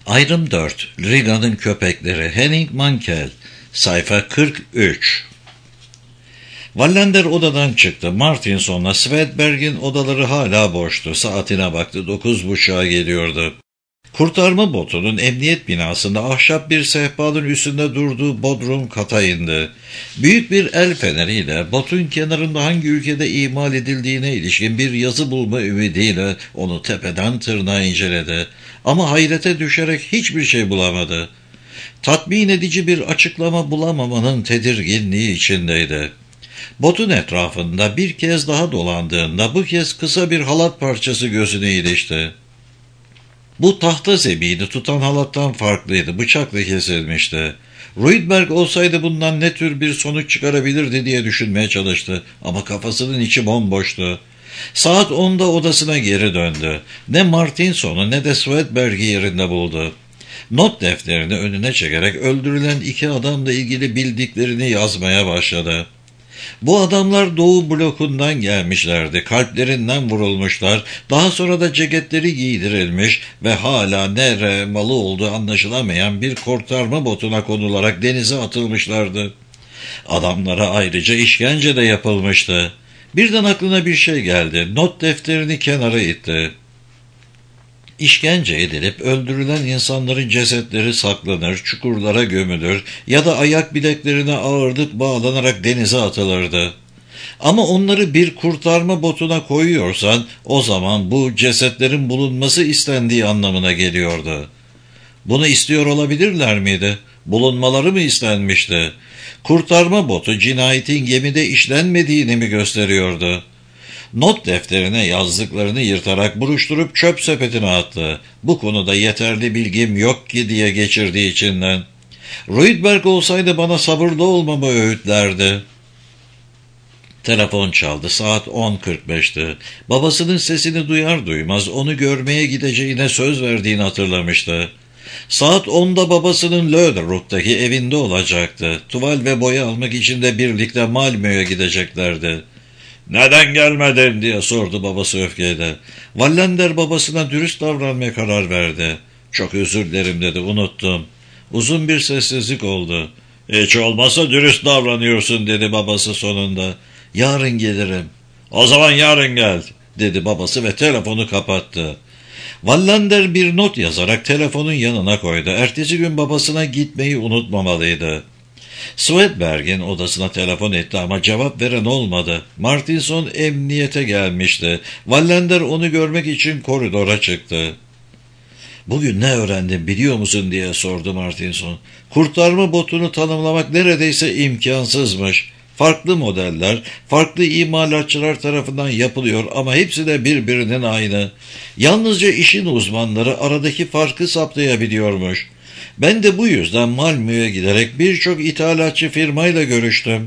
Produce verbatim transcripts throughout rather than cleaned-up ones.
Ayrım dört. Riga'nın köpekleri. Henning Mankell. Sayfa kırk üç. Wallander odadan çıktı. Martinson'la Swedberg'in odaları hala boştu. Saatine baktı. Dokuz buçuğa geliyordu. Kurtarma botunun emniyet binasında ahşap bir sehpanın üstünde durduğu bodrum kata indi. Büyük bir el feneriyle botun kenarında hangi ülkede imal edildiğine ilişkin bir yazı bulma ümidiyle onu tepeden tırnağa inceledi. Ama hayrete düşerek hiçbir şey bulamadı. Tatmin edici bir açıklama bulamamanın tedirginliği içindeydi. Botun etrafında bir kez daha dolandığında bu kez kısa bir halat parçası gözüne ilişti. Bu tahta zemini tutan halattan farklıydı, bıçakla kesilmişti. Rydberg olsaydı bundan ne tür bir sonuç çıkarabilirdi diye düşünmeye çalıştı ama kafasının içi bomboştu. Saat onda odasına geri döndü. Ne Martinson'u ne de Swedberg'i yerinde buldu. Not defterini önüne çekerek öldürülen iki adamla ilgili bildiklerini yazmaya başladı. Bu adamlar Doğu blokundan gelmişlerdi. Kalplerinden vurulmuşlar. Daha sonra da ceketleri giydirilmiş ve hala nere malı olduğu anlaşılamayan bir kurtarma botuna konularak denize atılmışlardı. Adamlara ayrıca işkence de yapılmıştı. Birden aklına bir şey geldi. Not defterini kenara itti. İşkence edilip öldürülen insanların cesetleri saklanır, çukurlara gömülür ya da ayak bileklerine ağırlık bağlanarak denize atılırdı. Ama onları bir kurtarma botuna koyuyorsan o zaman bu cesetlerin bulunması istendiği anlamına geliyordu. Bunu istiyor olabilirler miydi? Bulunmaları mı istenmişti? Kurtarma botu cinayetin gemide işlenmediğini mi gösteriyordu? Not defterine yazdıklarını yırtarak buruşturup çöp sepetine attı. Bu konuda yeterli bilgim yok ki diye geçirdiği içinden. Rydberg olsaydı bana sabırlı olmamı öğütlerdi. Telefon çaldı. Saat on kırk beşti. Babasının sesini duyar duymaz onu görmeye gideceğine söz verdiğini hatırlamıştı. Saat onda babasının Löderuck'taki evinde olacaktı. Tuval ve boya almak için de birlikte Malmö'ye gideceklerdi. "Neden gelmedin?" diye sordu babası öfkeyle. Wallander babasına dürüst davranmaya karar verdi. "Çok özür dilerim" dedi, "unuttum." Uzun bir sessizlik oldu. "Hiç olmazsa dürüst davranıyorsun" dedi babası sonunda. "Yarın gelirim." "O zaman yarın gel" dedi babası ve telefonu kapattı. Wallander bir not yazarak telefonun yanına koydu. Ertesi gün babasına gitmeyi unutmamalıydı. Swedberg'in odasına telefon etti ama cevap veren olmadı. Martinson emniyete gelmişti. Wallander onu görmek için koridora çıktı. "Bugün ne öğrendim biliyor musun?" diye sordu Martinson. "Kurtarma botunu tanımlamak neredeyse imkansızmış. Farklı modeller, farklı imalatçılar tarafından yapılıyor ama hepsi de birbirinin aynı. Yalnızca işin uzmanları aradaki farkı saptayabiliyormuş. Ben de bu yüzden Malmö'ye giderek birçok ithalatçı firmayla görüştüm."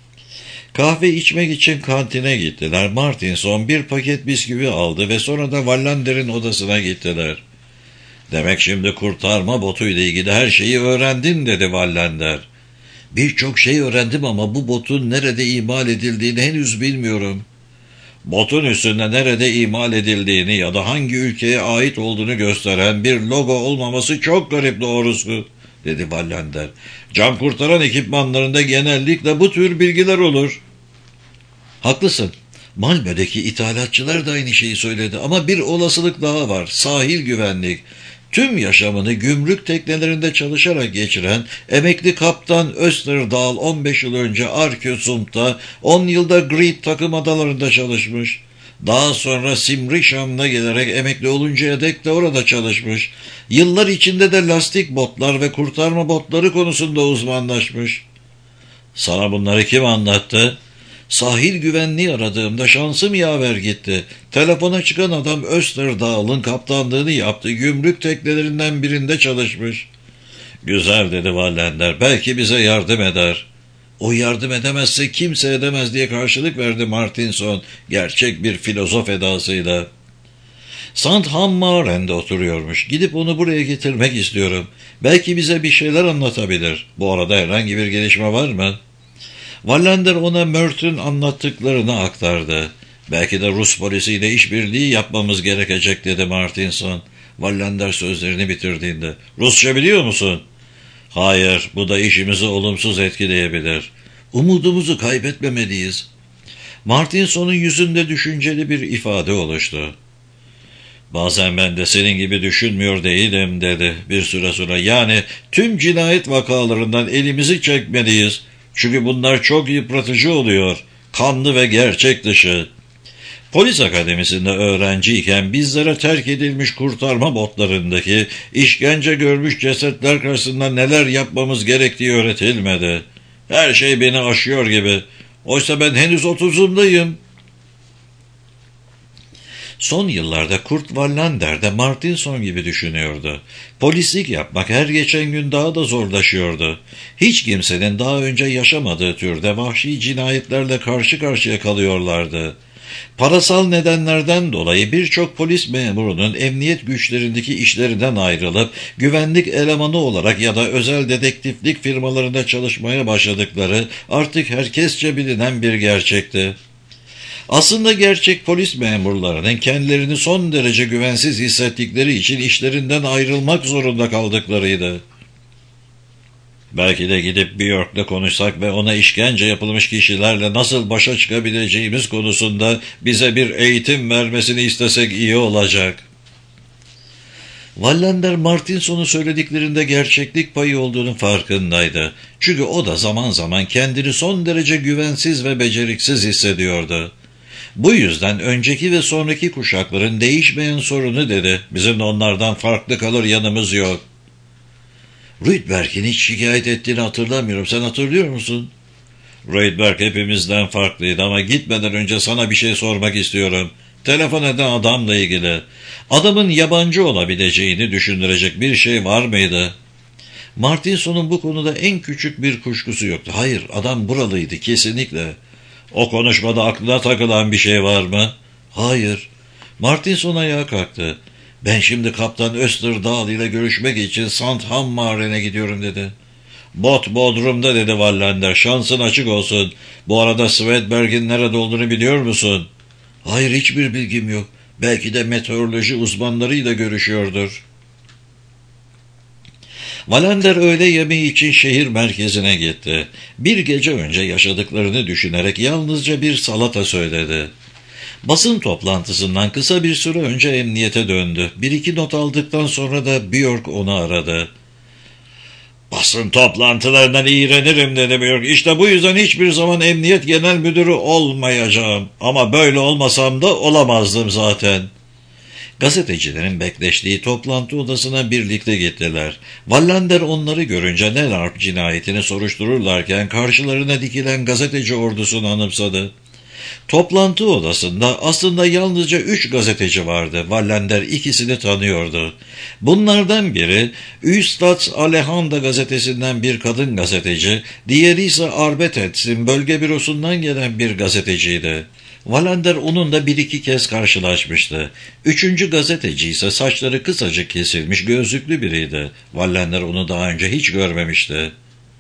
Kahve içmek için kantine gittiler. Martinson bir paket bisküvi aldı ve sonra da Wallander'in odasına gittiler. "Demek şimdi kurtarma botuyla ilgili her şeyi öğrendin" dedi Wallander. "Birçok şey öğrendim ama bu botun nerede imal edildiğini henüz bilmiyorum." "Botun üstünde nerede imal edildiğini ya da hangi ülkeye ait olduğunu gösteren bir logo olmaması çok garip doğrusu" dedi Wallander. "Can kurtaran ekipmanlarında genellikle bu tür bilgiler olur." "Haklısın. Malmö'deki ithalatçılar da aynı şeyi söyledi ama bir olasılık daha var. Sahil güvenlik. Tüm yaşamını gümrük teknelerinde çalışarak geçiren emekli kaptan Österdahl on beş yıl önce Arkösund'da, on yılda Great takım adalarında çalışmış. Daha sonra Simrishamn'a gelerek emekli oluncaya dek de orada çalışmış. Yıllar içinde de lastik botlar ve kurtarma botları konusunda uzmanlaşmış." "Sana bunları kim anlattı?" "Sahil güvenliği aradığımda şansım yaver gitti. Telefona çıkan adam Österdahl'ın kaptanlığını yaptı. Gümrük teknelerinden birinde çalışmış." "Güzel" dedi Wallander. "Belki bize yardım eder." "O yardım edemezse kimse edemez" diye karşılık verdi Martinson gerçek bir filozof edasıyla. "Sant Hammaren'de oturuyormuş. Gidip onu buraya getirmek istiyorum. Belki bize bir şeyler anlatabilir. Bu arada herhangi bir gelişme var mı?" Wallander ona Mört'ün anlattıklarını aktardı. "Belki de Rus polisiyle işbirliği yapmamız gerekecek" dedi Martinson. Wallander sözlerini bitirdiğinde. Rusça biliyor musun? Hayır, bu da işimizi olumsuz etkileyebilir. Umudumuzu kaybetmemeliyiz. Martinson'un yüzünde düşünceli bir ifade oluştu. Bazen ben de senin gibi düşünmüyor değilim dedi bir süre sonra. Yani tüm cinayet vakalarından elimizi çekmeliyiz. Çünkü bunlar çok yıpratıcı oluyor. Kanlı ve gerçek dışı. Polis akademisinde öğrenciyken bizlere terk edilmiş kurtarma botlarındaki işkence görmüş cesetler karşısında neler yapmamız gerektiği öğretilmedi. Her şey beni aşıyor gibi. Oysa ben henüz otuzumdayım. Son yıllarda Kurt Wallander de Martinson gibi düşünüyordu. Polislik yapmak her geçen gün daha da zorlaşıyordu. Hiç kimsenin daha önce yaşamadığı türde vahşi cinayetlerle karşı karşıya kalıyorlardı. Parasal nedenlerden dolayı birçok polis memurunun emniyet güçlerindeki işlerinden ayrılıp güvenlik elemanı olarak ya da özel dedektiflik firmalarında çalışmaya başladıkları artık herkesçe bilinen bir gerçekti. Aslında gerçek polis memurlarının kendilerini son derece güvensiz hissettikleri için işlerinden ayrılmak zorunda kaldıklarıydı. Belki de gidip Björk'le konuşsak ve ona işkence yapılmış kişilerle nasıl başa çıkabileceğimiz konusunda bize bir eğitim vermesini istesek iyi olacak. Wallander Martinson'un söylediklerinde gerçeklik payı olduğunu farkındaydı. Çünkü o da zaman zaman kendini son derece güvensiz ve beceriksiz hissediyordu. Bu yüzden önceki ve sonraki kuşakların değişmeyen sorunu dedi. Bizim de onlardan farklı kalır yanımız yok. Rydberg'in hiç şikayet ettiğini hatırlamıyorum. Sen hatırlıyor musun? Rydberg hepimizden farklıydı ama gitmeden önce sana bir şey sormak istiyorum. Telefon eden adamla ilgili. Adamın yabancı olabileceğini düşündürecek bir şey var mıydı? Martinson'un bu konuda en küçük bir kuşkusu yoktu. Hayır, adam buralıydı kesinlikle. O konuşmada aklına takılan bir şey var mı? Hayır. Martinson ayağa kalktı. Ben şimdi Kaptan Österdal ile görüşmek için Sandhammaren'e gidiyorum dedi. Bot Bodrum'da dedi Wallander. Şansın açık olsun. Bu arada Svedberg'in nerede olduğunu biliyor musun? Hayır, hiçbir bilgim yok. Belki de meteoroloji uzmanlarıyla görüşüyordur. Wallander öğle yemeği için şehir merkezine gitti. Bir gece önce yaşadıklarını düşünerek yalnızca bir salata söyledi. Basın toplantısından kısa bir süre önce emniyete döndü. Bir iki not aldıktan sonra da Björk onu aradı. Basın toplantılarından iğrenirim dedi Björk. İşte bu yüzden hiçbir zaman emniyet genel müdürü olmayacağım. Ama böyle olmasam da olamazdım zaten. Gazetecilerin bekleştiği toplantı odasına birlikte gittiler. Wallander onları görünce Nellarp cinayetini soruştururlarken karşılarına dikilen gazeteci ordusunu anımsadı. Toplantı odasında aslında yalnızca üç gazeteci vardı. Wallander ikisini tanıyordu. Bunlardan biri Üstad Alehanda gazetesinden bir kadın gazeteci, diğeri ise Arbetets'in bölge bürosundan gelen bir gazeteciydi. Wallander onunla bir iki kez karşılaşmıştı. Üçüncü gazeteci ise saçları kısacık kesilmiş gözlüklü biriydi. Wallander onu daha önce hiç görmemişti.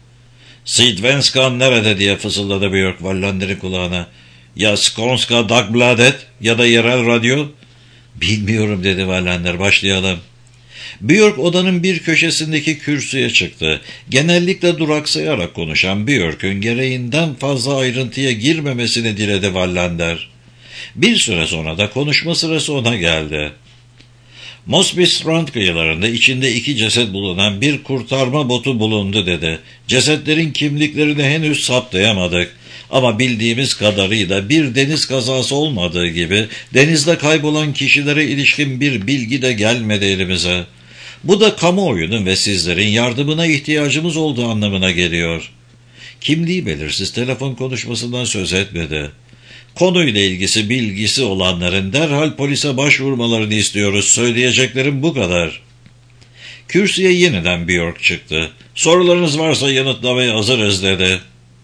"Sydvenskan nerede?" diye fısıldadı Björk Wallander'in kulağına. "Ya Skånska Dagbladet ya da yerel radyo?" "Bilmiyorum" dedi Wallander. "Başlayalım." Björk odanın bir köşesindeki kürsüye çıktı. Genellikle duraksayarak konuşan Björk'ün gereğinden fazla ayrıntıya girmemesini diledi Wallander. Bir süre sonra da konuşma sırası ona geldi. Mosby Strand kıyılarında içinde iki ceset bulunan bir kurtarma botu bulundu dedi. Cesetlerin kimliklerini henüz saptayamadık. Ama bildiğimiz kadarıyla bir deniz kazası olmadığı gibi denizde kaybolan kişilere ilişkin bir bilgi de gelmedi elimize. Bu da kamuoyunun ve sizlerin yardımına ihtiyacımız olduğu anlamına geliyor. Kimliği belirsiz telefon konuşmasından söz etmedi. Konuyla ilgisi bilgisi olanların derhal polise başvurmalarını istiyoruz. Söyleyeceklerim bu kadar. Kürsüye yeniden Björk çıktı. Sorularınız varsa yanıtlamaya hazırız dedi.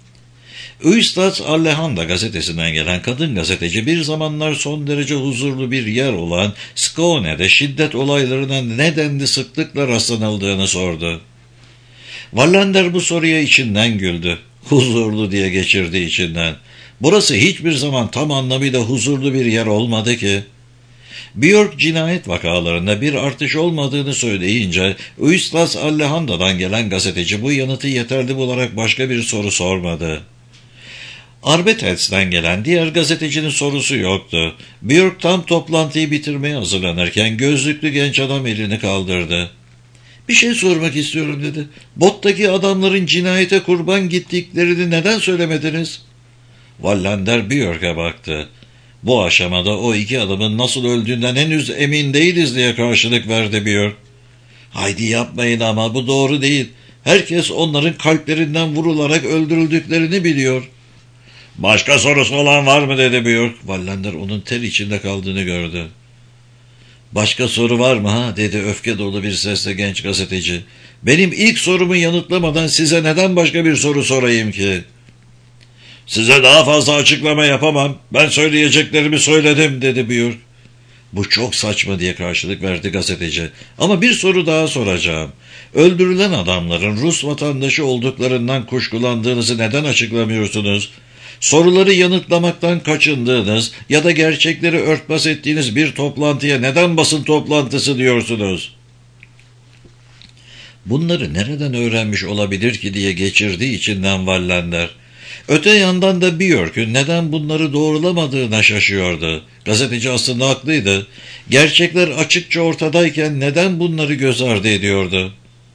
Üstad Allehanda gazetesinden gelen kadın gazeteci bir zamanlar son derece huzurlu bir yer olan Skåne'de şiddet olaylarına nedenli sıklıkla rastlanıldığını sordu. Wallander bu soruya içinden güldü. Huzurlu diye geçirdi içinden. Burası hiçbir zaman tam anlamıyla huzurlu bir yer olmadı ki. Björk cinayet vakalarında bir artış olmadığını söyleyince Uyslas Allehanda'dan gelen gazeteci bu yanıtı yeterli bularak başka bir soru sormadı. Arbetets'ten gelen diğer gazetecinin sorusu yoktu. Björk tam toplantıyı bitirmeye hazırlanırken gözlüklü genç adam elini kaldırdı. "Bir şey sormak istiyorum," dedi. "Bottaki adamların cinayete kurban gittiklerini neden söylemediniz?" Wallander Björk'e baktı. "Bu aşamada o iki adamın nasıl öldüğünden henüz emin değiliz," diye karşılık verdi Björk. "Haydi yapmayın ama bu doğru değil. Herkes onların kalplerinden vurularak öldürüldüklerini biliyor." "Başka sorusu olan var mı?" dedi Björk. Wallander onun ter içinde kaldığını gördü. "Başka soru var mı ha?" dedi öfke dolu bir sesle genç gazeteci. "Benim ilk sorumu yanıtlamadan size neden başka bir soru sorayım ki?" "Size daha fazla açıklama yapamam. Ben söyleyeceklerimi söyledim," dedi Björk. "Bu çok saçma," diye karşılık verdi gazeteci. "Ama bir soru daha soracağım. Öldürülen adamların Rus vatandaşı olduklarından kuşkulandığınızı neden açıklamıyorsunuz? Soruları yanıtlamaktan kaçındığınız ya da gerçekleri örtbas ettiğiniz bir toplantıya neden basın toplantısı diyorsunuz?" Bunları nereden öğrenmiş olabilir ki diye geçirdiği içinden Wallander. Öte yandan da Björk'ün neden bunları doğrulamadığına şaşıyordu. Gazeteci aslında haklıydı. Gerçekler açıkça ortadayken neden bunları göz ardı ediyordu?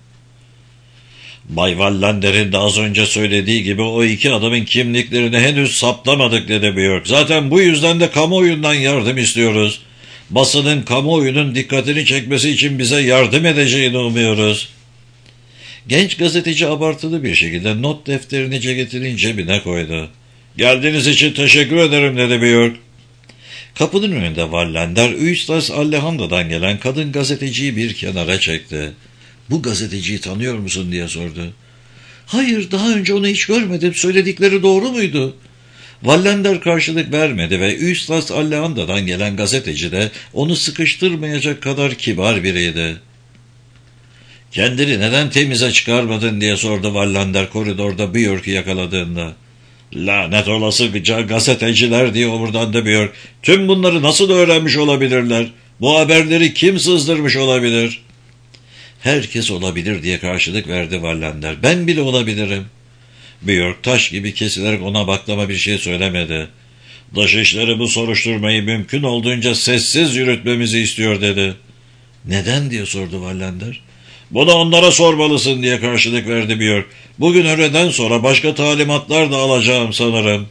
"Bay Wallander'in de az önce söylediği gibi o iki adamın kimliklerini henüz saptamadık," dedi Björk. "Zaten bu yüzden de kamuoyundan yardım istiyoruz. Basının kamuoyunun dikkatini çekmesi için bize yardım edeceğini umuyoruz." Genç gazeteci abartılı bir şekilde not defterini ceketinin cebine koydu. "Geldiğiniz için teşekkür ederim," dedi Björk. Kapının önünde Wallander, Uyslas Allehanda'dan gelen kadın gazeteciyi bir kenara çekti. "Bu gazeteciyi tanıyor musun?" diye sordu. "Hayır, daha önce onu hiç görmedim. Söyledikleri doğru muydu?" Wallander karşılık vermedi ve Uyslas Allehanda'dan gelen gazeteci de onu sıkıştırmayacak kadar kibar biriydi. "Kendini neden temize çıkarmadın?" diye sordu Wallander koridorda Björk'ü yakaladığında. "Lanet olası gazeteciler," diye omurdandı Björk. "Tüm bunları nasıl öğrenmiş olabilirler? Bu haberleri kim sızdırmış olabilir?" "Herkes olabilir," diye karşılık verdi Wallander. "Ben bile olabilirim." Björk taş gibi kesilerek ona baklama bir şey söylemedi. "Dışişleri bu soruşturmayı mümkün olduğunca sessiz yürütmemizi istiyor," dedi. "Neden?" diye sordu Wallander. "Bunu onlara sormalısın," diye karşılık verdi Björk. "Bugün öğleden sonra başka talimatlar da alacağım sanırım."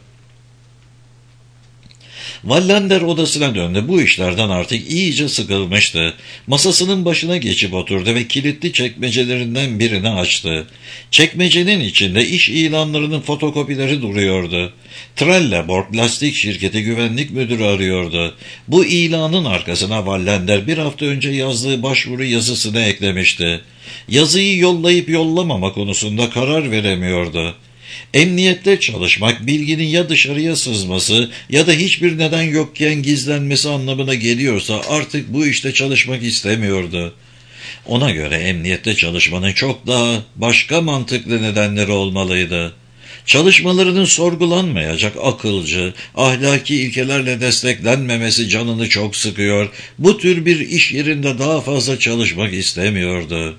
Wallander odasına döndü. Bu işlerden artık iyice sıkılmıştı. Masasının başına geçip oturdu ve kilitli çekmecelerinden birini açtı. Çekmecenin içinde iş ilanlarının fotokopileri duruyordu. Trelleborg lastik şirketi güvenlik müdürü arıyordu. Bu ilanın arkasına Wallander bir hafta önce yazdığı başvuru yazısını eklemişti. Yazıyı yollayıp yollamama konusunda karar veremiyordu. Emniyette çalışmak bilginin ya dışarıya sızması ya da hiçbir neden yokken gizlenmesi anlamına geliyorsa artık bu işte çalışmak istemiyordu. Ona göre emniyette çalışmanın çok daha başka mantıklı nedenleri olmalıydı. Çalışmalarının sorgulanmayacak akılcı, ahlaki ilkelerle desteklenmemesi canını çok sıkıyor. Bu tür bir iş yerinde daha fazla çalışmak istemiyordu.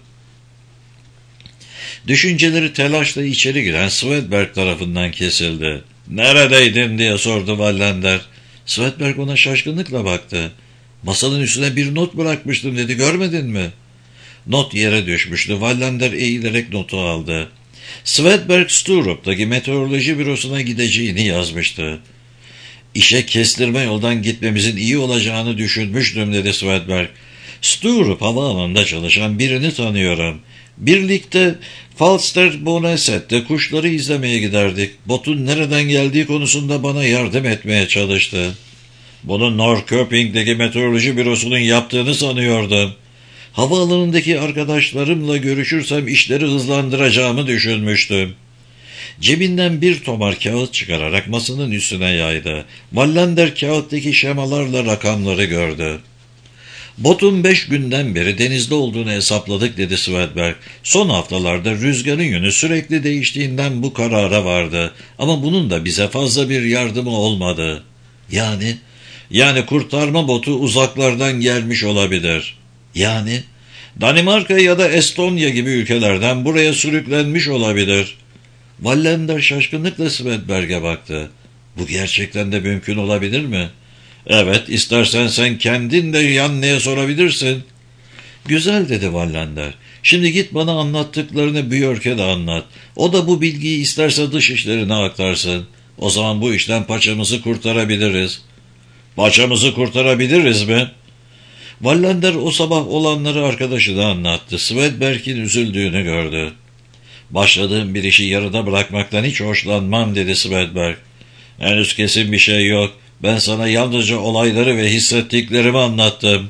Düşünceleri telaşla içeri giren Swedberg tarafından kesildi. "Neredeydin?" diye sordu Wallander. Swedberg ona şaşkınlıkla baktı. "Masanın üstüne bir not bırakmıştım," dedi. "Görmedin mi?" Not yere düşmüştü. Wallander eğilerek notu aldı. Swedberg Sturup'taki meteoroloji bürosuna gideceğini yazmıştı. "İşe kestirme yoldan gitmemizin iyi olacağını düşünmüştüm," dedi Swedberg. "Sturup havaalanında çalışan birini tanıyorum. Birlikte Falsterboneset'te kuşları izlemeye giderdik. Botun nereden geldiği konusunda bana yardım etmeye çalıştı. Bunu Norrköping'deki meteoroloji bürosunun yaptığını sanıyordum. Havaalanındaki arkadaşlarımla görüşürsem işleri hızlandıracağımı düşünmüştüm." Cebinden bir tomar kağıt çıkararak masanın üstüne yaydı. Wallander kağıttaki şemalarla rakamları gördü. "Botun beş günden beri denizde olduğunu hesapladık," dedi Swedberg. "Son haftalarda rüzgarın yönü sürekli değiştiğinden bu karara vardı. Ama bunun da bize fazla bir yardımı olmadı." "Yani?" Yani kurtarma botu uzaklardan gelmiş olabilir. Yani Danimarka ya da Estonya gibi ülkelerden buraya sürüklenmiş olabilir. Wallander şaşkınlıkla Swedberg'e baktı. Bu gerçekten de mümkün olabilir mi? Evet, istersen sen kendin de Yanne'ye sorabilirsin. Güzel, dedi Wallander. Şimdi git bana anlattıklarını Björk'e de anlat. O da bu bilgiyi isterse dışişlerine aktarsın. O zaman bu işten paçamızı kurtarabiliriz. Paçamızı kurtarabiliriz mi? Wallander o sabah olanları arkadaşına anlattı. Swedberg'in üzüldüğünü gördü. Başladığım bir işi yarıda bırakmaktan hiç hoşlanmam, dedi Swedberg. Henüz kesin bir şey yok. Ben sana yalnızca olayları ve hissettiklerimi anlattım.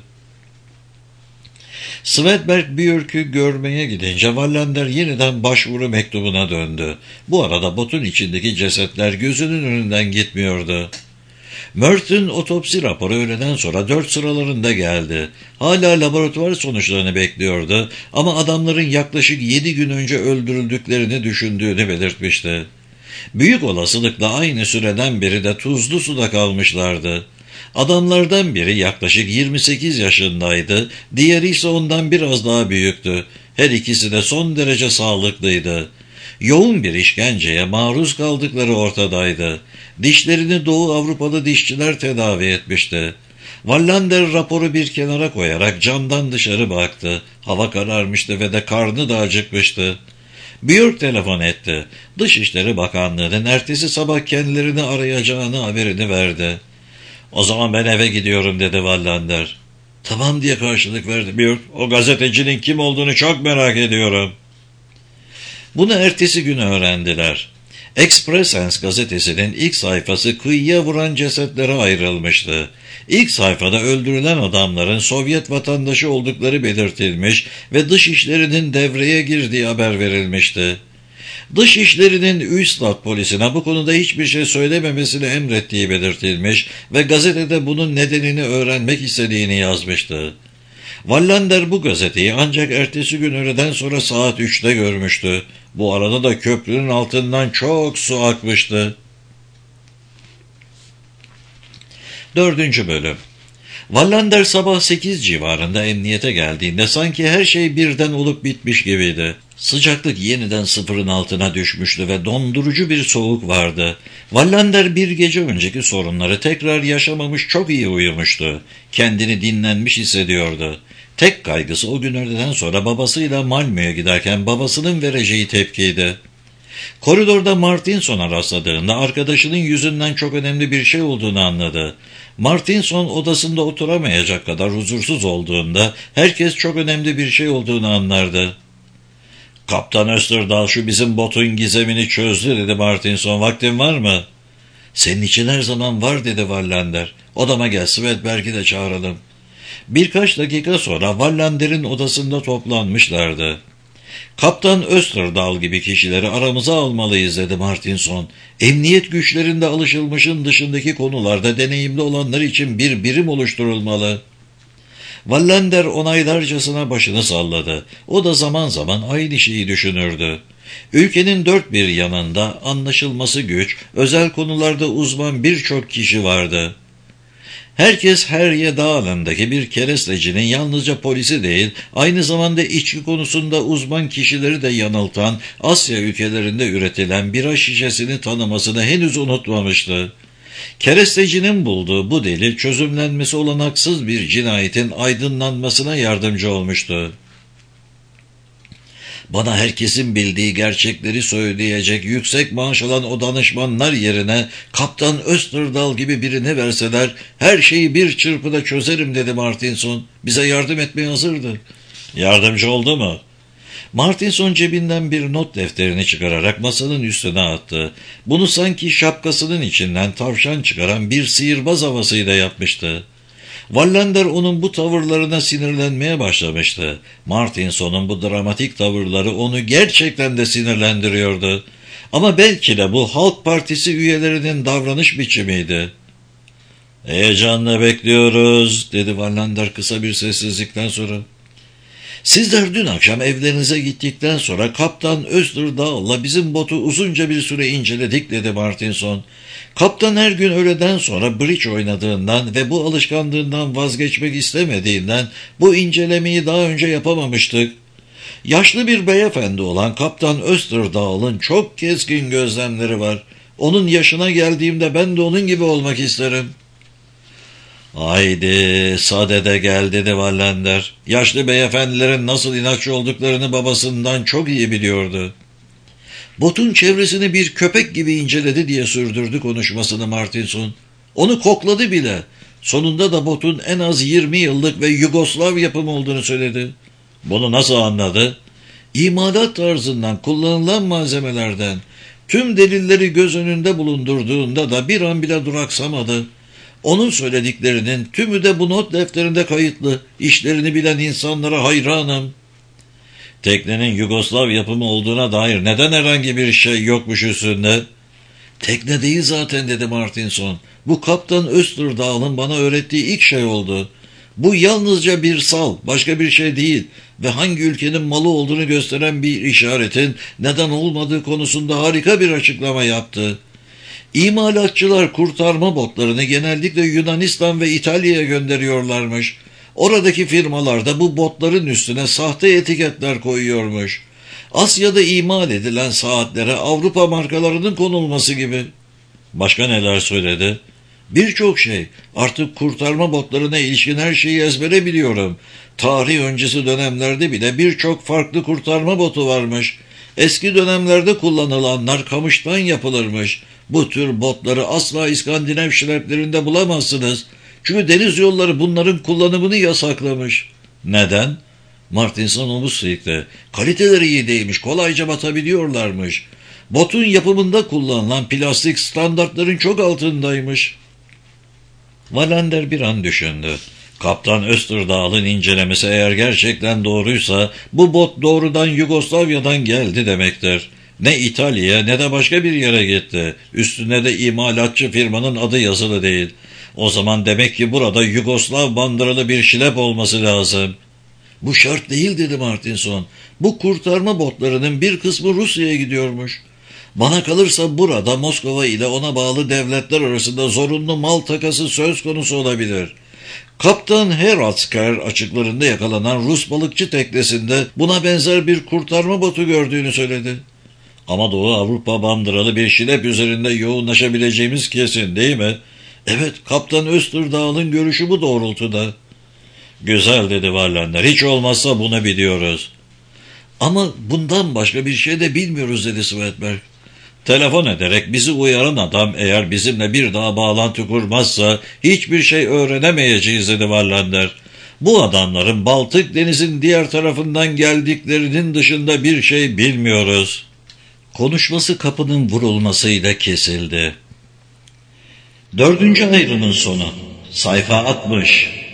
Swedberg Björk'ü görmeye gidince Wallander yeniden başvuru mektubuna döndü. Bu arada botun içindeki cesetler gözünün önünden gitmiyordu. Mört'ün otopsi raporu öğleden sonra dört sıralarında geldi. Hala laboratuvar sonuçlarını bekliyordu ama adamların yaklaşık yedi gün önce öldürüldüklerini düşündüğünü belirtmişti. Büyük olasılıkla aynı süreden beri de tuzlu suda kalmışlardı. Adamlardan biri yaklaşık yirmi sekiz yaşındaydı, diğeri ise ondan biraz daha büyüktü. Her ikisi de son derece sağlıklıydı. Yoğun bir işkenceye maruz kaldıkları ortadaydı. Dişlerini Doğu Avrupalı dişçiler tedavi etmişti. Wallander raporu bir kenara koyarak camdan dışarı baktı. Hava kararmıştı ve de karnı da acıkmıştı. Björk telefon etti. Dışişleri Bakanlığı'nın ertesi sabah kendilerini arayacağını haberini verdi. O zaman ben eve gidiyorum, dedi Wallander. Tamam, diye karşılık verdi Björk. O gazetecinin kim olduğunu çok merak ediyorum. Bunu ertesi gün öğrendiler. Expressens gazetesinin ilk sayfası kıyıya vuran cesetlere ayrılmıştı. İlk sayfada öldürülen adamların Sovyet vatandaşı oldukları belirtilmiş ve dışişlerinin devreye girdiği haber verilmişti. Dışişlerinin Üstad polisine bu konuda hiçbir şey söylememesini emrettiği belirtilmiş ve gazetede bunun nedenini öğrenmek istediğini yazmıştı. Wallander bu gazeteyi ancak ertesi gün öğleden sonra saat üçte görmüştü. Bu arada da köprünün altından çok su akmıştı. Dördüncü bölüm. Wallander sabah sekiz civarında emniyete geldiğinde sanki her şey birden olup bitmiş gibiydi. Sıcaklık yeniden sıfırın altına düşmüştü ve dondurucu bir soğuk vardı. Wallander bir gece önceki sorunları tekrar yaşamamış, çok iyi uyumuştu. Kendini dinlenmiş hissediyordu. Tek kaygısı o gün öğleden sonra babasıyla Malmö'ye giderken babasının vereceği tepkiydi. Koridorda Martinson'a rastladığında arkadaşının yüzünden çok önemli bir şey olduğunu anladı. Martinson odasında oturamayacak kadar huzursuz olduğunda herkes çok önemli bir şey olduğunu anlardı. Kaptan Österdal şu bizim botun gizemini çözdü, dedi Martinson. Vaktin var mı? Senin için her zaman var, dedi Wallander. Odama gel, Swedberg'i de çağıralım. Birkaç dakika sonra Wallander'in odasında toplanmışlardı. Kaptan Österdal gibi kişileri aramıza almalıyız, dedi Martinson. Emniyet güçlerinde alışılmışın dışındaki konularda deneyimli olanlar için bir birim oluşturulmalı. Wallander onaylarcasına başını salladı. O da zaman zaman aynı şeyi düşünürdü. Ülkenin dört bir yanında anlaşılması güç, özel konularda uzman birçok kişi vardı. Herkes Herye Dağı'ndaki bir kerestecinin yalnızca polisi değil, aynı zamanda içki konusunda uzman kişileri de yanıltan, Asya ülkelerinde üretilen bira şişesini tanımasını henüz unutmamıştı. Kerestecinin bulduğu bu delil çözümlenmesi olanaksız bir cinayetin aydınlanmasına yardımcı olmuştu. Bana herkesin bildiği gerçekleri söyleyecek yüksek maaş alan o danışmanlar yerine Kaptan Österdal gibi birini verseler her şeyi bir çırpıda çözerim, dedi Martinson. Bize yardım etmeye hazırdı. Yardımcı oldu mu? Martinson cebinden bir not defterini çıkararak masanın üstüne attı. Bunu sanki şapkasının içinden tavşan çıkaran bir sihirbaz havasıyla yapmıştı. Wallander onun bu tavırlarına sinirlenmeye başlamıştı. Martinson'un bu dramatik tavırları onu gerçekten de sinirlendiriyordu. Ama belki de bu Halk Partisi üyelerinin davranış biçimiydi. Heyecanla bekliyoruz, dedi Wallander kısa bir sessizlikten sonra. Sizler dün akşam evlerinize gittikten sonra Kaptan Österdal'la bizim botu uzunca bir süre inceledik dedi Martinson. Kaptan her gün öğleden sonra bridge oynadığından ve bu alışkanlığından vazgeçmek istemediğinden bu incelemeyi daha önce yapamamıştık. Yaşlı bir beyefendi olan Kaptan Österdal'ın çok keskin gözlemleri var. Onun yaşına geldiğimde ben de onun gibi olmak isterim. Haydi sadede gel dedi Wallander. Yaşlı beyefendilerin nasıl inatçı olduklarını babasından çok iyi biliyordu. Botun çevresini bir köpek gibi inceledi diye sürdürdü konuşmasını Martinson. Onu kokladı bile. Sonunda da botun en az yirmi yıllık ve Yugoslav yapımı olduğunu söyledi. Bunu nasıl anladı? İmalat tarzından, kullanılan malzemelerden, tüm delilleri göz önünde bulundurduğunda da bir an bile duraksamadı. Onun söylediklerinin tümü de bu not defterinde kayıtlı. İşlerini bilen insanlara hayranım. Teknenin Yugoslav yapımı olduğuna dair neden herhangi bir şey yokmuş üstünde? Tekne değil zaten dedi Martinson. Bu Kaptan Österdal'ın bana öğrettiği ilk şey oldu. Bu yalnızca bir sal, başka bir şey değil ve hangi ülkenin malı olduğunu gösteren bir işaretin neden olmadığı konusunda harika bir açıklama yaptı. İmalatçılar kurtarma botlarını genellikle Yunanistan ve İtalya'ya gönderiyorlarmış. Oradaki firmalar da bu botların üstüne sahte etiketler koyuyormuş. Asya'da imal edilen saatlere Avrupa markalarının konulması gibi. Başka neler söyledi? Birçok şey. Artık kurtarma botlarına ilişkin her şeyi ezbere biliyorum. Tarih öncesi dönemlerde bile birçok farklı kurtarma botu varmış. Eski dönemlerde kullanılanlar kamıştan yapılırmış. Bu tür botları asla İskandinav şileplerinde bulamazsınız. Çünkü deniz yolları bunların kullanımını yasaklamış. Neden? Martinson omuz silkti. Kaliteleri iyi değilmiş, kolayca batabiliyorlarmış. Botun yapımında kullanılan plastik standartların çok altındaymış. Wallander bir an düşündü. Kaptan Österdal'ın incelemesi eğer gerçekten doğruysa bu bot doğrudan Yugoslavya'dan geldi demektir. Ne İtalya'ya ne de başka bir yere gitti. Üstüne de imalatçı firmanın adı yazılı değil. O zaman demek ki burada Yugoslav bandıralı bir şilep olması lazım. Bu şart değil dedi Martinson. Bu kurtarma botlarının bir kısmı Rusya'ya gidiyormuş. Bana kalırsa burada Moskova ile ona bağlı devletler arasında zorunlu mal takası söz konusu olabilir. Kaptan Heratsker açıklarında yakalanan Rus balıkçı teknesinde buna benzer bir kurtarma botu gördüğünü söyledi. Ama Doğu Avrupa bandıralı bir şilep üzerinde yoğunlaşabileceğimiz kesin değil mi? Evet, Kaptan Österdal'ın görüşü bu doğrultuda. Güzel dedi Wallander. Hiç olmazsa bunu biliyoruz. Ama bundan başka bir şey de bilmiyoruz dedi Svedberg. Telefon ederek bizi uyaran adam eğer bizimle bir daha bağlantı kurmazsa hiçbir şey öğrenemeyeceğiz dedi Wallander. Bu adamların Baltık Denizi'nin diğer tarafından geldiklerinin dışında bir şey bilmiyoruz. Konuşması kapının vurulmasıyla kesildi. Dördüncü ayrının sonu. Sayfa altmış.